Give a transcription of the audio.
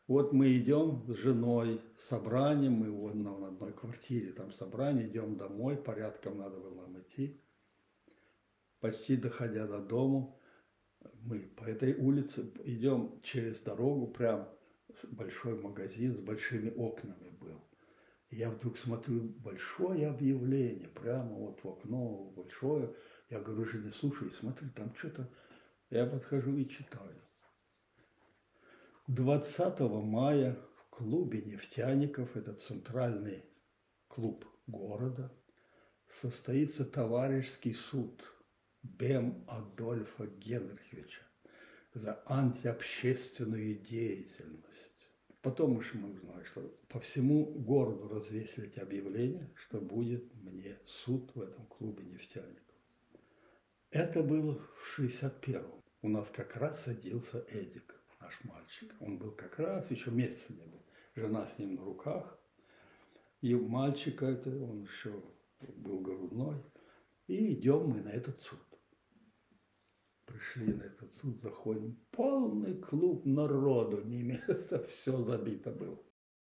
Вот мы идем с женой, собранием, мы вот на одной квартире, там собрание, идем домой, порядком надо было нам идти. Почти доходя до дому, мы по этой улице идем через дорогу, прям большой магазин с большими окнами был. И я вдруг смотрю, большое объявление, прямо вот в окно большое. Я говорю жене, слушай, смотри, там что-то. Я подхожу и читаю. 20 мая в клубе нефтяников, это центральный клуб города, состоится товарищеский суд Бем Адольфа Генриховича за антиобщественную деятельность. Потом уж мы узнали, что по всему городу развесили эти объявления, что будет мне суд в этом клубе нефтяников. Это было в 61-м. У нас как раз садился Эдик, наш мальчик. Он был как раз, еще месяца не был. Жена с ним на руках. И мальчика это, он еще был грудной. И идем мы на этот суд. Пришли на этот суд, заходим. Полный клуб народу, не место, все забито было.